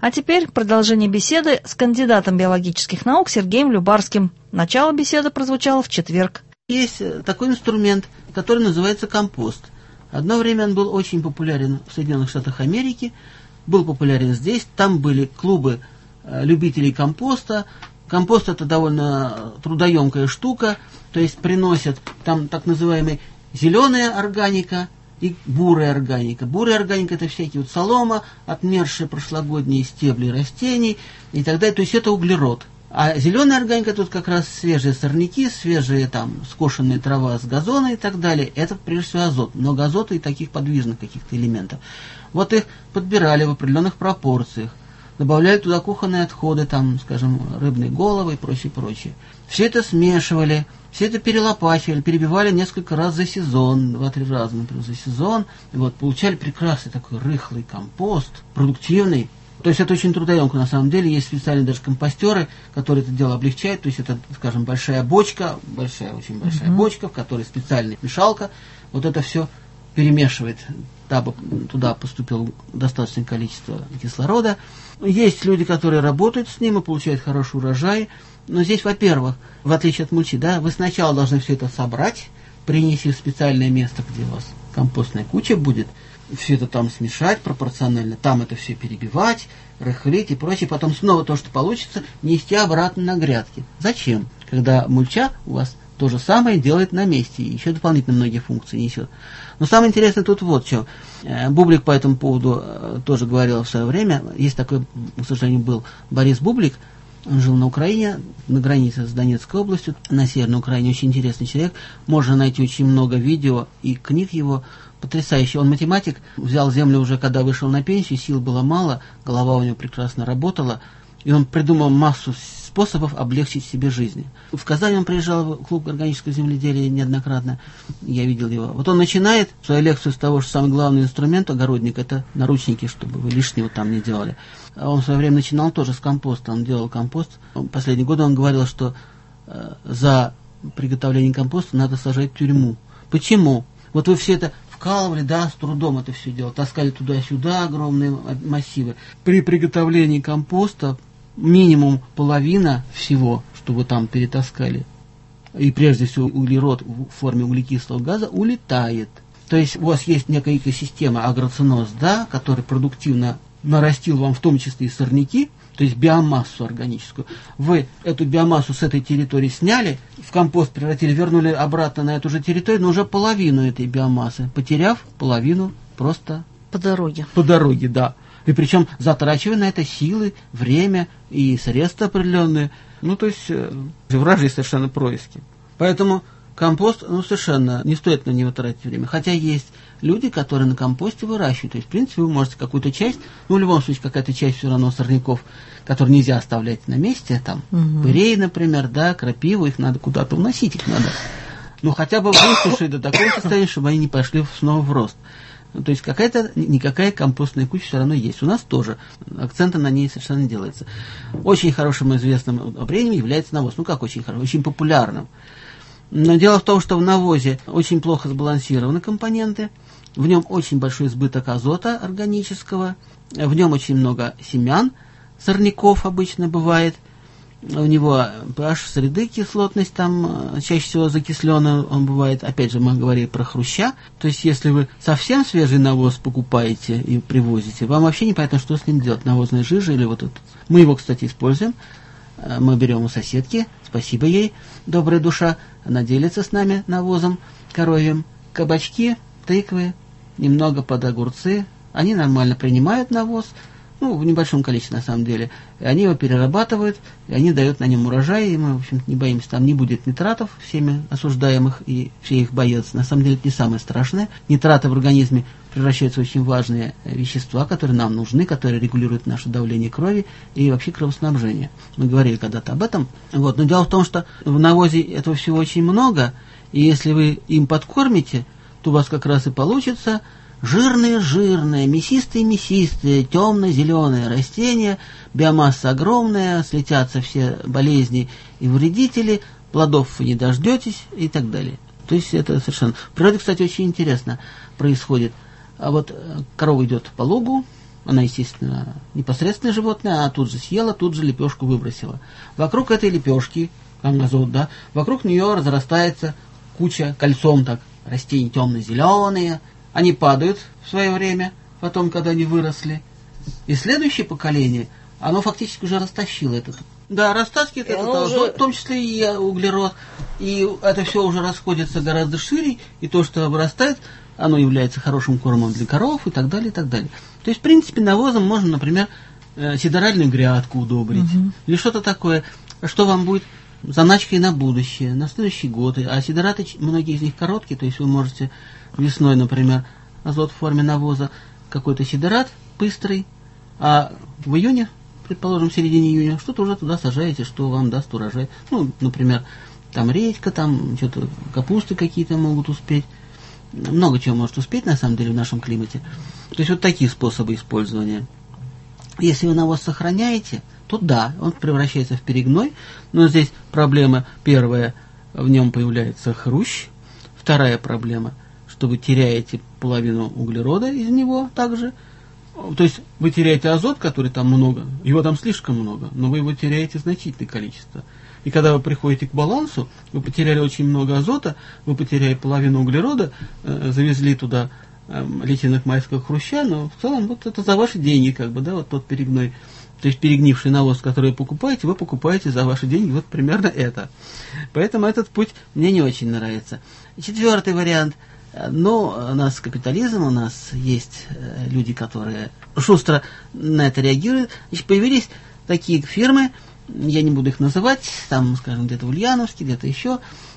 А теперь продолжение беседы с кандидатом биологических наук Сергеем Любарским. Начало беседы прозвучало в четверг. Есть такой инструмент, который называется компост. Одно время он был очень популярен в Соединенных Штатах Америки, был популярен здесь. Там были клубы любителей компоста. Компост – это довольно трудоемкая штука, то есть приносят там так называемая зеленая органика и бурая органика. Бурая органика – это всякие вот солома, отмершие прошлогодние стебли растений и так далее, то есть это углерод. А зеленая органика тут как раз свежие сорняки, свежие там скошенная трава с газона и так далее. Это прежде всего азот. Много азота и таких подвижных каких-то элементов. Вот их подбирали в определенных пропорциях. Добавляли туда кухонные отходы, там, скажем, рыбные головы и прочее. Все это смешивали, все это перелопачивали, перебивали несколько раз за сезон, 2-3 раза, например, за сезон. И вот получали прекрасный такой рыхлый компост, продуктивный. То есть это очень трудоемко на самом деле. Есть специальные даже компостеры, которые это дело облегчают. То есть это, скажем, большая бочка, очень большая бочка, в которой специальная мешалка. Вот это все перемешивает, дабы туда поступило достаточное количество кислорода. Есть люди, которые работают с ним и получают хороший урожай. Но здесь, во-первых, в отличие от мульчи, да, вы сначала должны все это собрать, принести в специальное место, где у вас компостная куча будет, все это там смешать пропорционально, там это все перебивать, рыхлить и прочее, потом снова то, что получится, нести обратно на грядки. Зачем? Когда мульча у вас то же самое делает на месте, и еще дополнительно многие функции несет. Но самое интересное тут вот что. Бублик по этому поводу тоже говорил в свое время. Есть такой, к сожалению, был Борис Бублик. Он жил на Украине, на границе с Донецкой областью, на Северной Украине. Очень интересный человек. Можно найти очень много видео и книг его. Потрясающий. Он математик, взял землю уже, когда вышел на пенсию, сил было мало, голова у него прекрасно работала. И он придумал массу способов облегчить себе жизнь. В Казани он приезжал в клуб органического земледелия неоднократно, я видел его. Вот он начинает свою лекцию с того, что самый главный инструмент огородник – это наручники, чтобы вы лишнего там не делали. А он в свое время начинал тоже с компоста, он делал компост. Последние годы он говорил, что за приготовление компоста надо сажать в тюрьму. Почему? Вот вы все это вкалывали, да, с трудом это все дело, таскали туда-сюда огромные массивы. При приготовлении компоста минимум половина всего, что вы там перетаскали, и прежде всего углерод в форме углекислого газа, улетает. То есть у вас есть некая экосистема агроценоз, да, который продуктивно нарастил вам в том числе и сорняки, то есть биомассу органическую. Вы эту биомассу с этой территории сняли, в компост превратили, вернули обратно на эту же территорию, но уже половину этой биомассы, потеряв половину просто по дороге. По дороге, да. И причем затрачивая на это силы, время и средства определенные. Ну, то есть вражьи совершенно происки. Поэтому компост, совершенно не стоит на него тратить время. Хотя есть люди, которые на компосте выращивают. То есть, в принципе, вы можете какую-то часть, в любом случае, какая-то часть все равно сорняков, которые нельзя оставлять на месте, там, пырей, например, да, крапиву, их надо куда-то уносить, их надо. Хотя бы высушить до такого состояния, чтобы они не пошли снова в рост. То есть никакая компостная куча все равно есть. У нас тоже акцента на ней совершенно не делается. Очень хорошим известным удобрением является навоз. Как очень хорошим? Очень популярным. Но дело в том, что в навозе очень плохо сбалансированы компоненты, в нем очень большой избыток азота органического, в нем очень много семян, сорняков обычно бывает, у него pH среды, кислотность там чаще всего закисленная он бывает. Опять же, мы говорили про хруща. То есть, если вы совсем свежий навоз покупаете и привозите, вам вообще непонятно, что с ним делать. Навозная жижа или вот это. Мы его, кстати, используем. Мы берем у соседки, спасибо ей, добрая душа. Она делится с нами навозом коровьим. Кабачки, тыквы, немного под огурцы. Они нормально принимают навоз. В небольшом количестве, на самом деле. И они его перерабатывают, и они дают на нем урожай, и мы, в общем-то, не боимся, там не будет нитратов, всеми осуждаемых, и все их боятся. На самом деле, это не самое страшное. Нитраты в организме превращаются в очень важные вещества, которые нам нужны, которые регулируют наше давление крови и вообще кровоснабжение. Мы говорили когда-то об этом. Но дело в том, что в навозе этого всего очень много, и если вы им подкормите, то у вас как раз и получится жирные, мясистые, темно-зеленые растения, биомасса огромная, слетятся все болезни и вредители, плодов вы не дождетесь и так далее. То есть это совершенно... В природе, кстати, очень интересно происходит. А вот корова идет по лугу, Она, естественно, непосредственное животное, а тут же съела, тут же лепешку выбросила. Вокруг этой лепешки, там азот, да, вокруг нее разрастается куча, кольцом так, растений темно-зеленые. Они падают в свое время, потом, когда они выросли. И следующее поколение, оно фактически уже растащило этот. Да, растаскивает этот азот, в том числе и углерод. И это все уже расходится гораздо шире, и то, что вырастает, оно является хорошим кормом для коров и так далее, и так далее. То есть, в принципе, навозом можно, например, сидоральную грядку удобрить. Или что-то такое, что вам будет заначкой на будущее, на следующий год. А сидораты, многие из них короткие, то есть вы можете весной, например, азот в форме навоза, какой-то сидорат быстрый, а в июне, предположим, в середине июня, что-то уже туда сажаете, что вам даст урожай. Ну, например, там редька, там что-то капусты какие-то могут успеть. Много чего может успеть, на самом деле, в нашем климате. То есть вот такие способы использования. Если вы навоз сохраняете, то да, он превращается в перегной, но здесь проблема первая, в нем появляется хрущ. Вторая проблема, что вы теряете половину углерода из него также. То есть вы теряете азот, который там много, его там слишком много, но вы его теряете значительное количество. И когда вы приходите к балансу, вы потеряли очень много азота, вы потеряли половину углерода, завезли туда личинок майского хруща, но в целом вот это за ваши деньги, как бы, да, вот тот перегной, то есть перегнивший навоз, который вы покупаете за ваши деньги, вот примерно это. Поэтому этот путь мне не очень нравится. Четвертый вариант. Но у нас капитализм, у нас есть люди, которые шустро на это реагируют. Значит, появились такие фирмы, я не буду их называть, там, скажем, где-то в Ульяновске, где-то еще,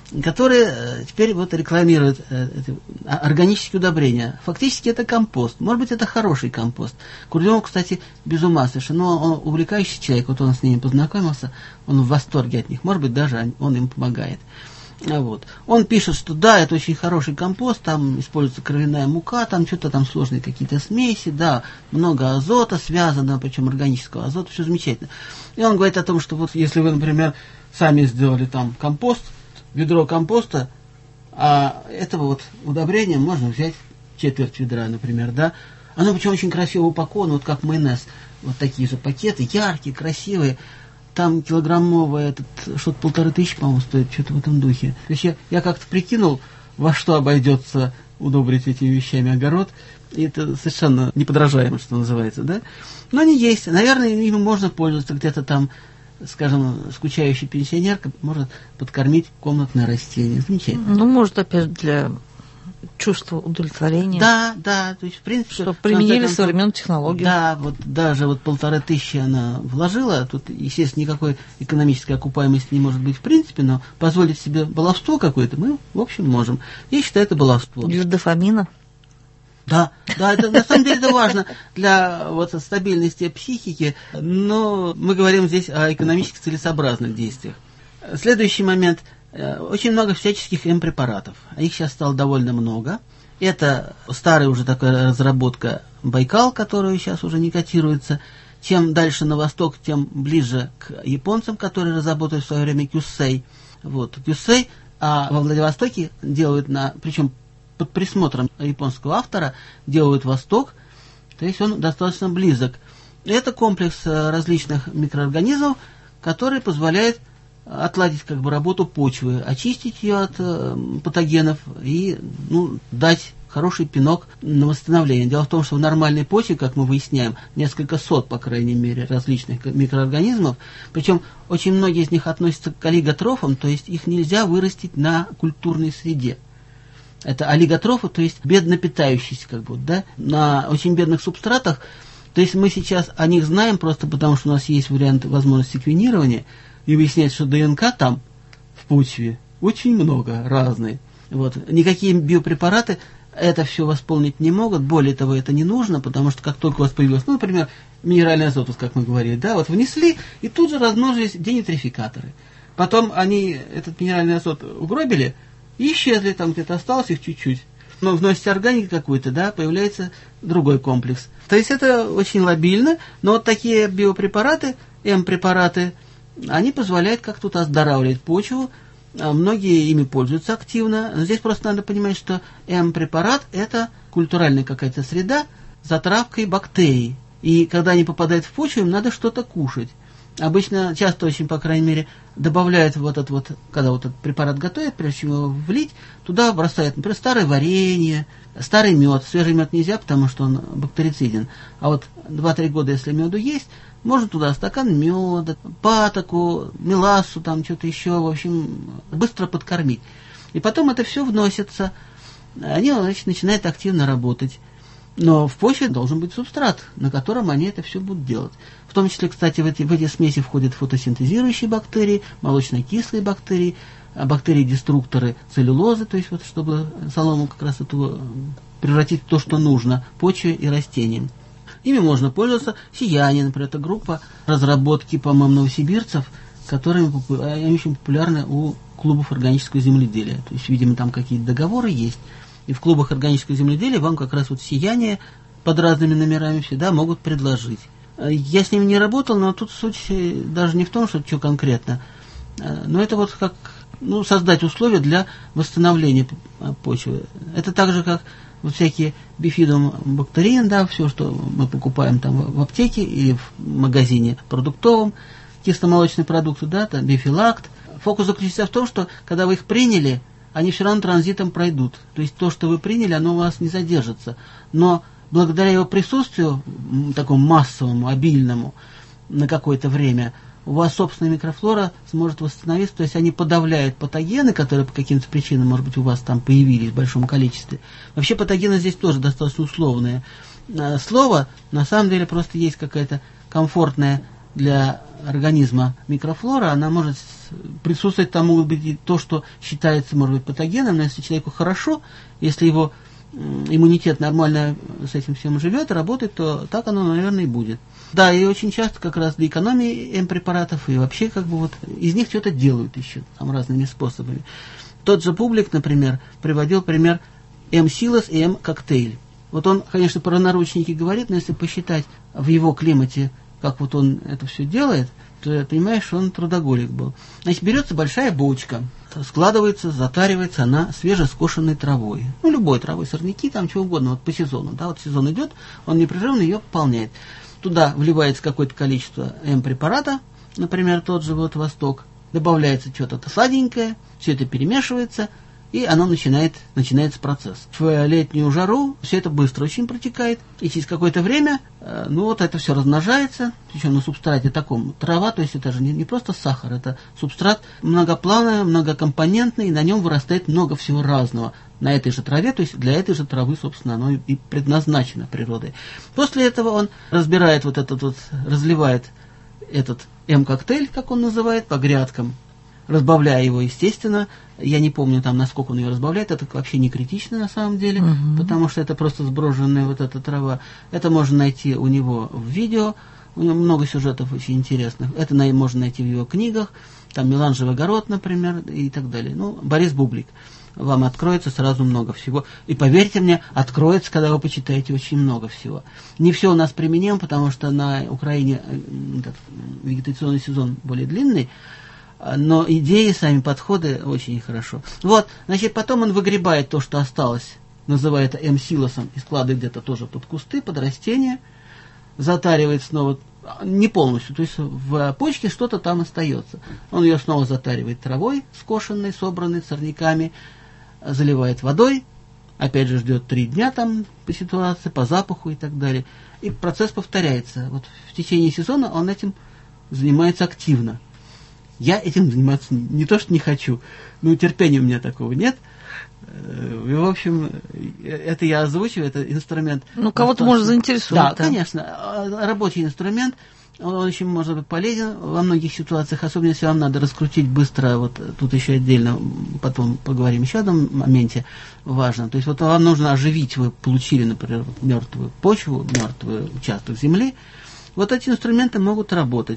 которые теперь вот рекламируют органические удобрения. Фактически это компост. Может быть, это хороший компост. Курдюмов, кстати, без ума совершенно. Но он увлекающий человек, вот он с ними познакомился, он в восторге от них. Может быть, даже он им помогает. Вот. Он пишет, что да, это очень хороший компост, там используется кровяная мука, там что-то там сложные какие-то смеси, да, много азота связано, причем органического азота, все замечательно. И он говорит о том, что вот если вы, например, сами сделали там компост, ведро компоста, а этого вот удобрения можно взять четверть ведра, например, да. Оно причем очень красиво упаковано, вот как майонез, вот такие же пакеты, яркие, красивые. Там килограммовая, что-то 1500, по-моему, стоит, что-то в этом духе. То есть я как-то прикинул, во что обойдется удобрить этими вещами огород, и это совершенно неподражаемо, что называется, да. Но они есть, наверное, ими можно пользоваться где-то там, скажем, скучающий пенсионерка может подкормить комнатное растение. Замечательно. Ну, может, опять для чувства удовлетворения. Да, то есть, в принципе... Что применили современную технологию. Да, вот даже вот 1500 она вложила, тут, естественно, никакой экономической окупаемости не может быть в принципе, но позволить себе баловство какое-то мы, в общем, можем. Я считаю, это баловство. Для дофамина. Да, это на самом деле это важно для вот стабильности психики, но мы говорим здесь о экономически целесообразных действиях. Следующий момент. Очень много всяческих М-препаратов. Их сейчас стало довольно много. Это старая уже такая разработка Байкал, которая сейчас уже не котируется. Чем дальше на восток, тем ближе к японцам, которые разработали в свое время Кюсей. Вот, Кюсей, а во Владивостоке делают причем под присмотром японского автора, делают Восток, то есть он достаточно близок. Это комплекс различных микроорганизмов, который позволяет отладить как бы работу почвы, очистить ее от патогенов и дать хороший пинок на восстановление. Дело в том, что в нормальной почве, как мы выясняем, несколько сот, по крайней мере, различных микроорганизмов, причем очень многие из них относятся к олиготрофам, то есть их нельзя вырастить на культурной среде. Это олиготрофы, то есть бедно питающиеся, как бы, да, на очень бедных субстратах. То есть мы сейчас о них знаем просто потому, что у нас есть вариант возможности секвенирования, и выясняется, что ДНК там в почве очень много разной. Вот. Никакие биопрепараты это все восполнить не могут. Более того, это не нужно, потому что как только у вас появилось, например, минеральный азот, как мы говорили, да, вот внесли, и тут же размножились денитрофикаторы. Потом они этот минеральный азот угробили и исчезли, там где-то осталось их чуть-чуть. Но вносите органики какую-то, да, появляется другой комплекс. То есть это очень лобильно, но вот такие биопрепараты, М-препараты, они позволяют как-то оздоравливать почву, многие ими пользуются активно. Но здесь просто надо понимать, что М-препарат – это культуральная какая-то среда с затравкой бактерий. И когда они попадают в почву, им надо что-то кушать. Обычно, часто очень, по крайней мере, добавляют вот этот вот, когда вот этот препарат готовят, прежде чем его влить, туда бросают, например, старое варенье, старый мед. Свежий мед нельзя, потому что он бактерициден. А вот 2-3 года, если меду есть, можно туда стакан меда, патоку, мелассу, там что-то еще, в общем, быстро подкормить. И потом это все вносится, они, значит, начинают активно работать. Но в почве должен быть субстрат, на котором они это все будут делать. В том числе, кстати, в эти смеси входят фотосинтезирующие бактерии, молочно-кислые бактерии, бактерии-деструкторы целлюлозы, то есть вот чтобы солому как раз эту превратить в то, что нужно почве и растениям. Ими можно пользоваться. Сияние, например, это группа разработки, по-моему, новосибирцев, которые очень популярны у клубов органического земледелия. То есть, видимо, там какие-то договоры есть. И в клубах органического земледелия вам как раз вот сияние под разными номерами всегда могут предложить. Я с ними не работал, но тут суть даже не в том, что конкретно. Но это вот как создать условия для восстановления почвы. Это так же, как вот всякие бифидум бактериин, да, все, что мы покупаем там в аптеке или в магазине продуктовом, кисломолочные продукты, да, там бифилакт. Фокус заключается в том, что когда вы их приняли, они все равно транзитом пройдут. То есть то, что вы приняли, оно у вас не задержится. Но благодаря его присутствию, такому массовому, обильному, на какое-то время, у вас собственная микрофлора сможет восстановиться. То есть они подавляют патогены, которые по каким-то причинам, может быть, у вас там появились в большом количестве. Вообще патогены здесь тоже достаточно условные. Слово, на самом деле, просто есть какая-то комфортная для организма микрофлора, она может присутствовать, там может быть и то, что считается, может быть, патогеном, но если человеку хорошо, если его иммунитет нормально с этим всем живет, работает, то так оно, наверное, и будет. Да, и очень часто как раз для экономии М-препаратов и вообще как бы вот из них что-то делают еще там разными способами. Тот же Публик, например, приводил пример М-силос и М-коктейль. Вот он, конечно, про наручники говорит, но если посчитать в его климате, как вот он это все делает, то понимаешь, что он трудоголик был. Значит, берется большая бочка, складывается, затаривается она свежескошенной травой. Любой травой, сорняки, там чего угодно, вот по сезону. Да, вот сезон идет, он непрерывно ее пополняет. Туда вливается какое-то количество М-препарата, например, тот же вот Восток, добавляется что-то сладенькое, все это перемешивается, и оно начинается процесс. В летнюю жару все это быстро очень протекает, и через какое-то время, вот это все размножается, причем на субстрате таком, трава, то есть это же не просто сахар, это субстрат многоплановый, многокомпонентный, и на нем вырастает много всего разного. На этой же траве, то есть для этой же травы, собственно, оно и предназначено природой. После этого он разбирает разливает этот М-коктейль, как он называет, по грядкам, разбавляя его, естественно. Я не помню, там, насколько он ее разбавляет, это вообще не критично на самом деле, потому что это просто сброженная вот эта трава. Это можно найти у него в видео, у него много сюжетов очень интересных. Это можно найти в его книгах, там «Меланжевый огород», например, и так далее. Борис Бублик. Вам откроется сразу много всего. И поверьте мне, откроется, когда вы почитаете очень много всего. Не все у нас применим, потому что на Украине этот вегетационный сезон более длинный, но идеи, сами подходы очень хорошо. Вот, значит, потом он выгребает то, что осталось, называет это М-силосом, и складывает где-то тоже под кусты, под растения, затаривает снова, не полностью, то есть в почке что-то там остается. Он ее снова затаривает травой, скошенной, собранной, сорняками, заливает водой, опять же ждет 3 дня там по ситуации, по запаху и так далее. И процесс повторяется. Вот в течение сезона он этим занимается активно. Я этим заниматься не то, что не хочу, но терпения у меня такого нет. И, в общем, это я озвучиваю, это инструмент. Кого-то может заинтересовать. Да, конечно. Рабочий инструмент, он очень может быть полезен во многих ситуациях, особенно если вам надо раскрутить быстро, вот тут еще отдельно, потом поговорим еще о одном моменте важном. То есть вот вам нужно оживить, вы получили, например, мертвую почву, мертвый участок земли, вот эти инструменты могут работать.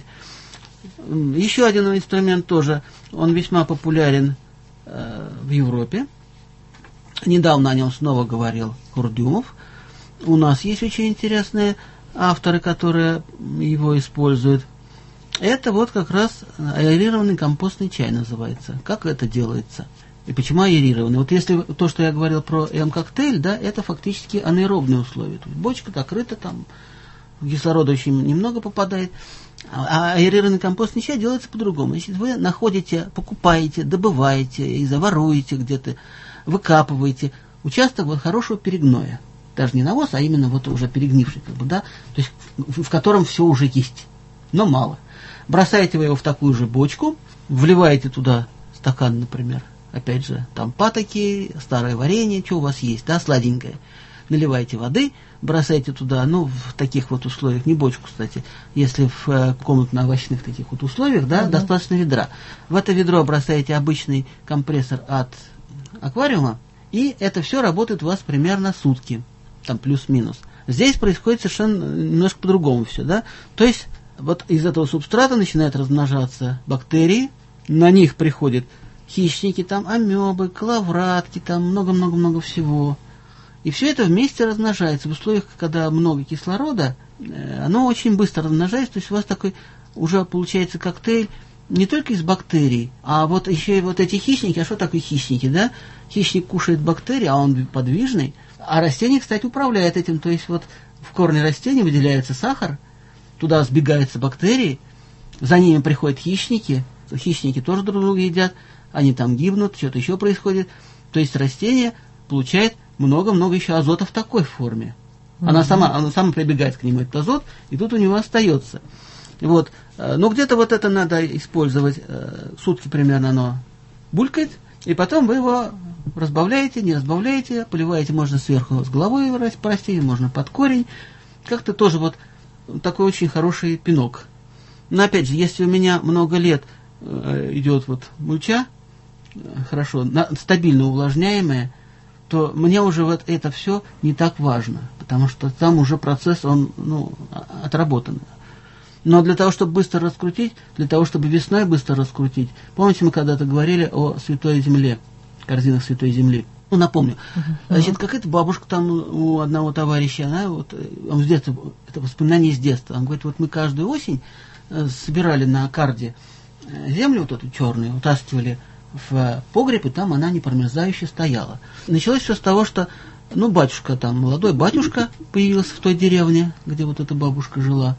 Еще один инструмент тоже, он весьма популярен в Европе. Недавно о нем снова говорил Курдюмов. У нас есть очень интересные авторы, которые его используют. Это вот как раз аэрированный компостный чай называется. Как это делается? И почему аэрированный? Вот если то, что я говорил про М-коктейль, да, это фактически анаэробные условия. То есть бочка закрыта там кислорода очень немного попадает. А аэрированный компостный чай делается по-другому. Значит, вы находите, покупаете, добываете, и воруете где-то, выкапываете участок вот хорошего перегноя. Даже не навоз, а именно вот уже перегнивший, как бы, да, то есть в котором все уже есть, но мало. Бросаете вы его в такую же бочку, вливаете туда стакан, например, опять же, там патоки, старое варенье, что у вас есть, да, сладенькое. Наливаете воды, бросаете туда, ну, в таких вот условиях, не бочку, кстати, если в комнатно-овощных таких вот условиях, да, достаточно ведра. В это ведро бросаете обычный компрессор от аквариума, и это все работает у вас примерно сутки, там плюс-минус. Здесь происходит совершенно немножко по-другому все, да, то есть вот из этого субстрата начинают размножаться бактерии, на них приходят хищники, там амебы, коловратки, там много-много-много всего. И все это вместе размножается. В условиях, когда много кислорода, оно очень быстро размножается, то есть у вас такой уже получается коктейль не только из бактерий, а вот еще и вот эти хищники. А что такое хищники, да? Хищник кушает бактерии, а он подвижный. А растение, кстати, управляет этим. То есть вот в корне растения выделяется сахар, туда сбегаются бактерии, за ними приходят хищники тоже друг друга едят, они там гибнут, что-то еще происходит. То есть растение получает много-много еще азота в такой форме. Она сама прибегает к нему, этот азот, и тут у него остается. Вот. Но где-то вот это надо использовать, сутки примерно оно булькает, и потом вы его разбавляете, не разбавляете, поливаете, можно сверху с головой по растению, можно под корень. Как-то тоже вот такой очень хороший пинок. Но опять же, если у меня много лет идет вот мульча, хорошо, стабильно увлажняемая, то мне уже вот это все не так важно, потому что там уже процесс, он, отработан. Но для того, чтобы быстро раскрутить, для того, чтобы весной быстро раскрутить, помните, мы когда-то говорили о святой земле, корзинах святой земли. Напомню, значит, какая-то бабушка там у одного товарища, она вот, он с детства, это воспоминание из детства, он говорит, вот мы каждую осень собирали на карде землю вот эту черную, утаскивали в погреб, и там она непромерзающая стояла. Началось все с того, что, батюшка там, молодой батюшка появился в той деревне, где вот эта бабушка жила.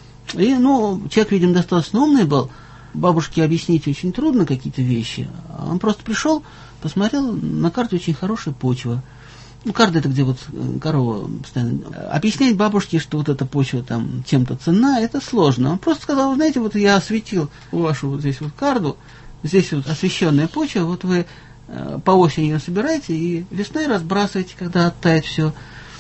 И, человек, видимо, достаточно умный был, бабушке объяснить очень трудно какие-то вещи. Он просто пришел, посмотрел, на карте очень хорошая почва. Карта это где вот корова постоянно. Объяснять бабушке, что вот эта почва там чем-то ценна, это сложно. Он просто сказал, знаете, вот я осветил вашу вот здесь вот карту, здесь вот освещенная почва, вот вы по осени ее собираете и весной разбрасываете, когда оттает все.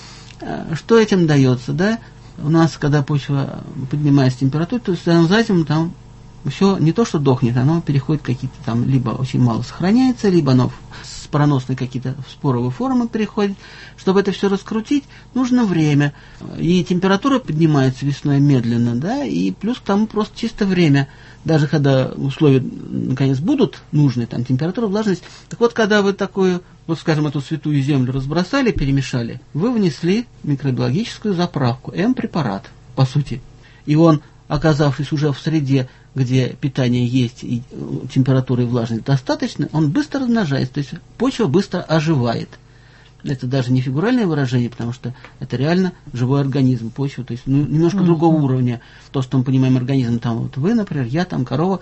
Что этим дается, да? У нас, когда почва поднимается температура, то за этим там все не то, что дохнет, оно переходит какие-то там, либо очень мало сохраняется, либо оно спороносные какие-то споровые формы переходят. Чтобы это все раскрутить, нужно время. И температура поднимается весной медленно, да, и плюс к тому просто чисто время. Даже когда условия, наконец, будут нужны, там температура, влажность. Так вот, когда вы такую, вот скажем, эту святую землю разбросали, перемешали, вы внесли микробиологическую заправку, М-препарат, по сути. И он, оказавшись уже в среде, где питание есть и температура и влажность достаточно, он быстро размножается, то есть почва быстро оживает. Это даже не фигуральное выражение, потому что это реально живой организм, почва, то есть немножко другого уровня. То, что мы понимаем организм, там вот вы, например, я, там корова,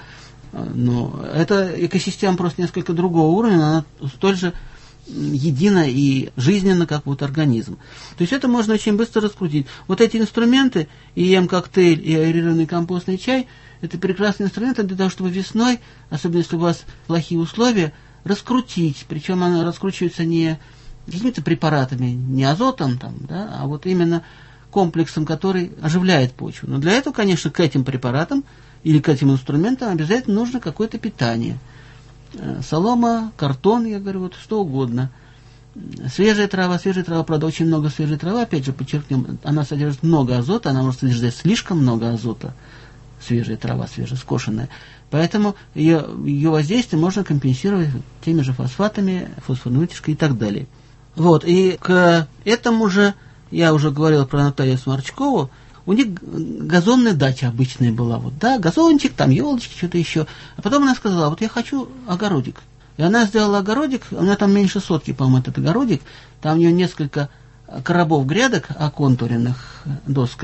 но это экосистема просто несколько другого уровня, она столь же едина и жизненно, как вот организм. То есть это можно очень быстро раскрутить. Вот эти инструменты, и М-коктейль, и аэрированный компостный чай, это прекрасные инструменты для того, чтобы весной, особенно если у вас плохие условия, раскрутить. Причем оно раскручивается не какими-то препаратами, не азотом, там, да, а вот именно комплексом, который оживляет почву. Но для этого, конечно, к этим препаратам или к этим инструментам обязательно нужно какое-то питание. Солома, картон, я говорю, вот что угодно. Свежая трава, правда, очень много свежей травы, опять же, подчеркнем, она содержит много азота, она может содержать слишком много азота, свежая трава, свежескошенная. Поэтому ее воздействие можно компенсировать теми же фосфатами, фосфорной вытяжкой и так далее. Вот, и к этому же, я уже говорил про Наталью Сморчкову, у них газонная дача обычная была, вот, да, газончик, там елочки, что-то еще. А потом она сказала, вот я хочу огородик. И она сделала огородик, у нее там меньше сотки, по-моему, этот огородик. Там у нее несколько коробов грядок оконтуренных досками.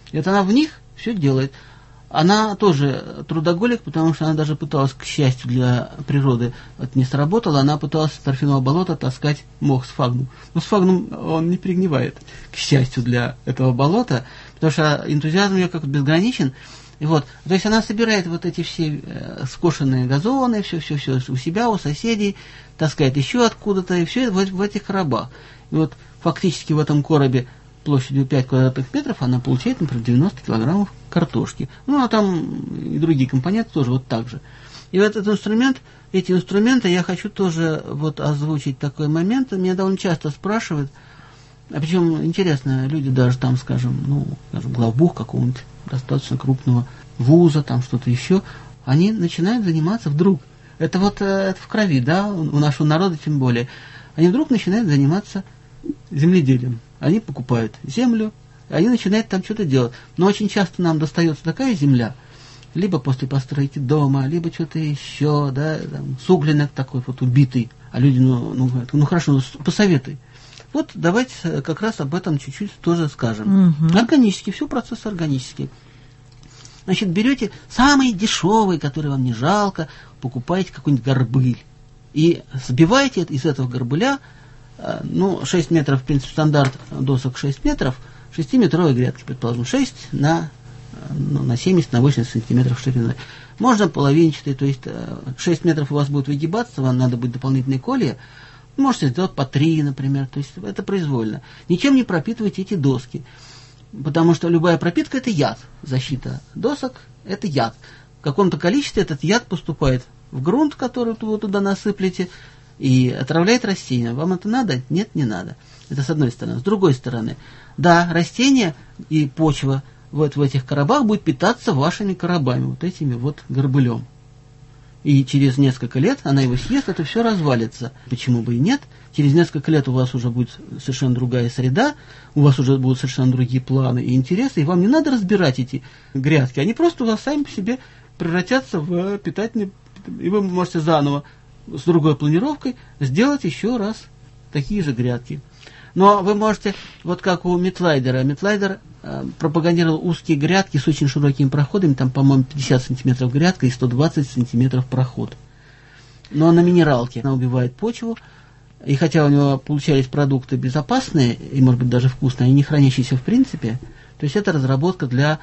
И вот она в них все делает. Она тоже трудоголик, потому что она даже пыталась, к счастью для природы, это не сработало, она пыталась с торфяного болота таскать мох сфагнум. Но сфагнум он не перегнивает, к счастью для этого болота, потому что энтузиазм ее как-то безграничен. И вот, то есть она собирает вот эти все скошенные газоны, все у себя, у соседей, таскает еще откуда-то, и все в этих коробах. И вот фактически в этом коробе площадью 5 квадратных метров она получает, например, 90 килограммов картошки. Ну, а там и другие компоненты тоже вот так же. И вот этот инструмент, эти инструменты, я хочу тоже вот озвучить такой момент. Меня довольно часто спрашивают, а причем интересно, люди даже там, скажем, главбух какого-нибудь достаточно крупного вуза, там что-то еще, они начинают заниматься вдруг. Это вот это в крови, да, у нашего народа тем более. Они вдруг начинают заниматься земледелием. Они покупают землю, они начинают там что-то делать. Но очень часто нам достается такая земля, либо после постройки дома, либо что-то еще, да, там, суглинок такой вот убитый. А люди, хорошо, посоветуй. Вот давайте как раз об этом чуть-чуть тоже скажем. Органический, все процесс органический. Значит, берете самый дешевый, который вам не жалко, покупаете какой-нибудь горбыль. И сбиваете из этого горбыля, 6 метров, в принципе, стандарт досок 6 метров, 6-метровые грядки, предположим, 6 на 70, на 80 сантиметров шириной. Можно половинчатые, то есть 6 метров у вас будет выгибаться, вам надо будет дополнительные колья. Можете сделать по 3, например, то есть это произвольно. Ничем не пропитывайте эти доски, потому что любая пропитка – это яд. Защита досок – это яд. В каком-то количестве этот яд поступает в грунт, который вы туда насыплете, и отравляет растения. Вам это надо? Нет, не надо. Это с одной стороны. С другой стороны, да, растения и почва вот в этих коробах будет питаться вашими коробами, вот этими вот горбылем. И через несколько лет она его съест, это все развалится. Почему бы и нет? Через несколько лет у вас уже будет совершенно другая среда, у вас уже будут совершенно другие планы и интересы, и вам не надо разбирать эти грядки. Они просто у вас сами по себе превратятся в питательные, и вы можете заново с другой планировкой сделать еще раз такие же грядки. Но вы можете, вот как у Метлайдера. Метлайдер пропагандировал узкие грядки с очень широкими проходами, там, по-моему, 50 сантиметров грядка и 120 сантиметров проход. Но на минералке она убивает почву, и хотя у него получались продукты безопасные и, может быть, даже вкусные, они не хранящиеся в принципе, то есть это разработка для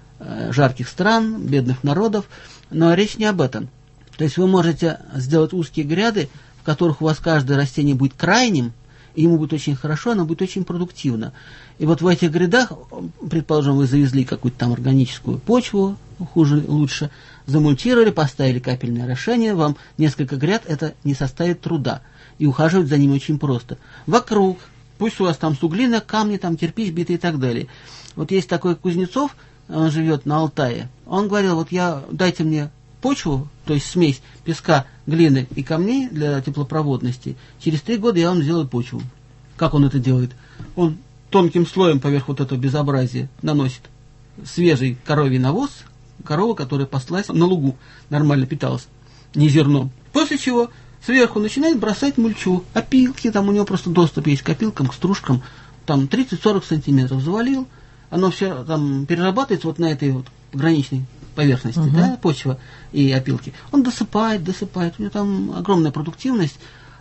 жарких стран, бедных народов, но речь не об этом. То есть вы можете сделать узкие гряды, в которых у вас каждое растение будет крайним, и ему будет очень хорошо, оно будет очень продуктивно. И вот в этих грядах, предположим, вы завезли какую-то там органическую почву, хуже, лучше, замульчировали, поставили капельное орошение, вам несколько гряд это не составит труда. И ухаживать за ними очень просто. Вокруг, пусть у вас там суглина, камни, там кирпич битый и так далее. Вот есть такой Кузнецов, он живет на Алтае, он говорил, дайте мне почву, то есть смесь песка, глины и камней для теплопроводности, через 3 года я вам сделаю почву. Как он это делает? Он тонким слоем поверх вот этого безобразия наносит свежий коровий навоз, корова, которая паслась на лугу, нормально питалась, не зерном. После чего сверху начинает бросать мульчу, опилки, там у него просто доступ есть к опилкам, к стружкам, там 30-40 сантиметров завалил, оно все там перерабатывается вот на этой вот пограничной поверхности, да, почва и опилки. Он досыпает, у него там огромная продуктивность.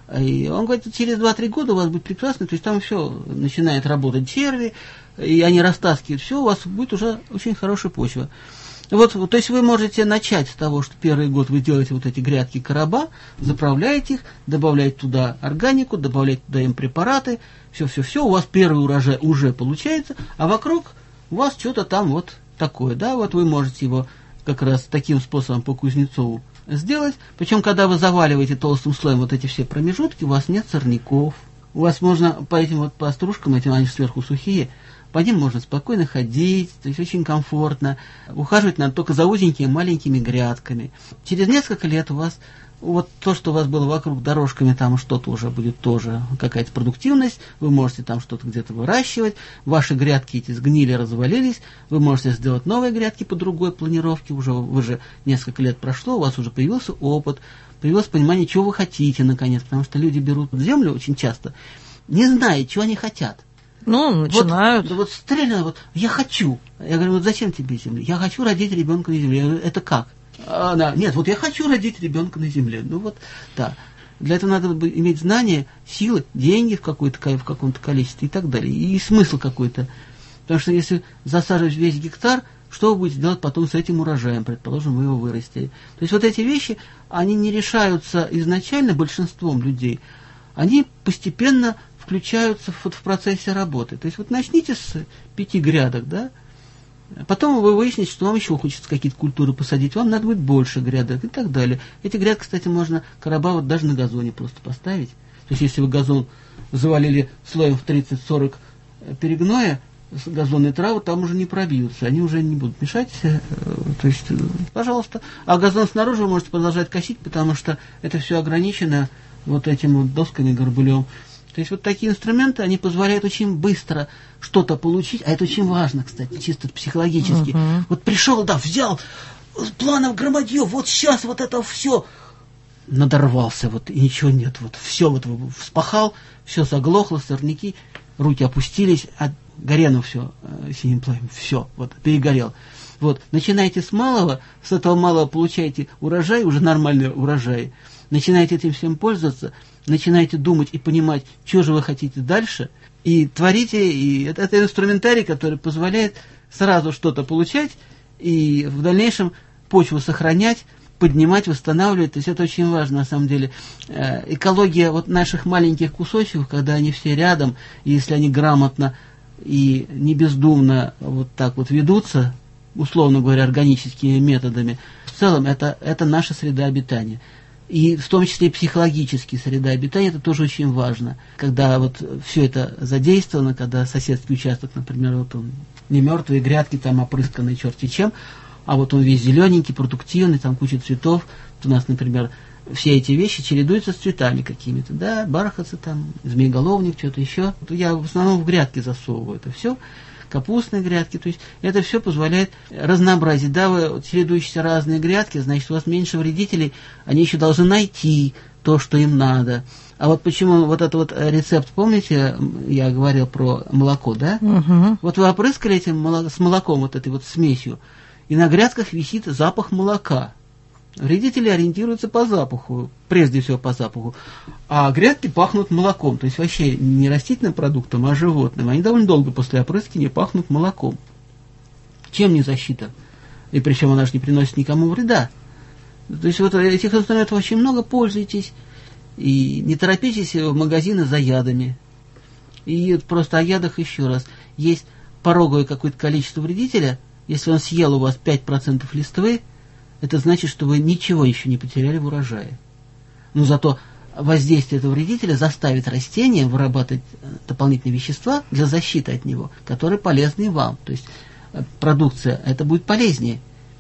И он говорит, через 2-3 года у вас будет прекрасно, то есть там все начинает работать черви, и они растаскивают все, у вас будет уже очень хорошая почва. Вот, то есть вы можете начать с того, что первый год вы делаете вот эти грядки короба, заправляете их, добавляете туда органику, добавляете туда им препараты, все, у вас первый урожай уже получается, а вокруг у вас что-то там вот такое, да, вот вы можете его как раз таким способом по Кузнецову сделать. Причем, когда вы заваливаете толстым слоем вот эти все промежутки, у вас нет сорняков. У вас можно по этим вот по стружкам, этим они сверху сухие, по ним можно спокойно ходить, то есть очень комфортно. Ухаживать надо только за узенькими маленькими грядками. Через несколько лет у вас вот то, что у вас было вокруг дорожками, там что-то уже будет тоже, какая-то продуктивность, вы можете там что-то где-то выращивать, ваши грядки эти сгнили, развалились, вы можете сделать новые грядки по другой планировке, вы же несколько лет прошло, у вас уже появился опыт, появилось понимание, чего вы хотите наконец, потому что люди берут землю очень часто, не зная, чего они хотят. Начинают. Вот стрельно, я хочу. Я говорю, зачем тебе земля? Я хочу родить ребенка на земле. Я говорю, это как? Нет, я хочу родить ребенка на земле. Да. Для этого надо иметь знания, силы, деньги в каком-то количестве и так далее. И смысл какой-то. Потому что если засаживать весь гектар, что вы будете делать потом с этим урожаем, предположим, вы его вырастили. То есть эти вещи, они не решаются изначально большинством людей, они постепенно включаются в процессе работы. То есть начните с 5 грядок, да, потом вы выясните, что вам еще хочется какие-то культуры посадить, вам надо будет больше грядок и так далее. Эти грядки, кстати, можно короба даже на газоне просто поставить. То есть если вы газон завалили слоем в 30-40 перегноя, газонные травы там уже не пробьются, они уже не будут мешать, то есть, пожалуйста. А газон снаружи вы можете продолжать косить, потому что это все ограничено этим досками, горбылем. То есть такие инструменты, они позволяют очень быстро что-то получить, а это очень важно, кстати, чисто психологически. Пришел, взял, планов громадье, сейчас это все, надорвался, и ничего нет, все вспахал, все заглохло, сорняки, руки опустились, горено все синим пламенем, все, перегорел. Начинайте с малого, с этого малого получаете урожай, уже нормальный урожай. Начинаете этим всем пользоваться, начинаете думать и понимать, что же вы хотите дальше, и творите, и это инструментарий, который позволяет сразу что-то получать, и в дальнейшем почву сохранять, поднимать, восстанавливать. То есть это очень важно, на самом деле. Экология наших маленьких кусочков, когда они все рядом, и если они грамотно и не бездумно ведутся, условно говоря, органическими методами, в целом это наша среда обитания. И в том числе и психологические среда обитания, это тоже очень важно. Когда все это задействовано, когда соседский участок, например, он не мертвые грядки, там опрысканные черти чем, а он весь зелененький, продуктивный, там куча цветов. У нас, например, все эти вещи чередуются с цветами какими-то, да, бархатцы там, змееголовник, что-то еще. Я в основном в грядки засовываю это все, капустные грядки, то есть это все позволяет разнообразить. Да, вы чередующиеся разные грядки, значит, у вас меньше вредителей, они еще должны найти то, что им надо. А почему этот рецепт, помните, я говорил про молоко, да? Угу. Вы опрыскали этим с молоком, этой смесью, и на грядках висит запах молока. Вредители ориентируются по запаху, прежде всего по запаху. А грядки пахнут молоком. То есть вообще не растительным продуктом, а животным. Они довольно долго после опрыскивания пахнут молоком. Чем не защита? И причем она же не приносит никому вреда. То есть этих инструментов очень много, пользуйтесь. И не торопитесь в магазины за ядами. И просто о ядах еще раз. Есть пороговое какое-то количество вредителя. Если он съел у вас 5% листвы, это значит, что вы ничего еще не потеряли в урожае. Но зато воздействие этого вредителя заставит растение вырабатывать дополнительные вещества для защиты от него, которые полезны вам. То есть продукция, это будет полезнее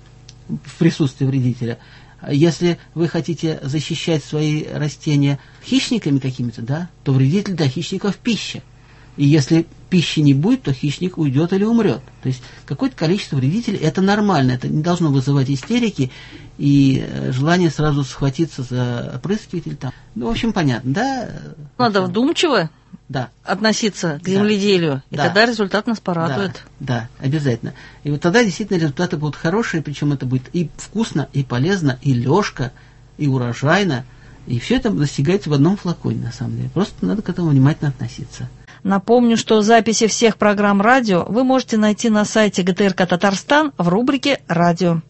в присутствии вредителя. Если вы хотите защищать свои растения хищниками какими-то, да, то вредитель для хищников пища. И если пищи не будет, то хищник уйдет или умрет. То есть какое-то количество вредителей, это нормально, это не должно вызывать истерики и желание сразу схватиться за опрыскиватель. В общем, понятно, да? Надо вдумчиво относиться к земледелию, и тогда результат нас порадует. Да, обязательно. И тогда действительно результаты будут хорошие, причем это будет и вкусно, и полезно, и лёжко, и урожайно, и все это достигается в одном флаконе, на самом деле. Просто надо к этому внимательно относиться. Напомню, что записи всех программ радио вы можете найти на сайте ГТРК Татарстан в рубрике «Радио».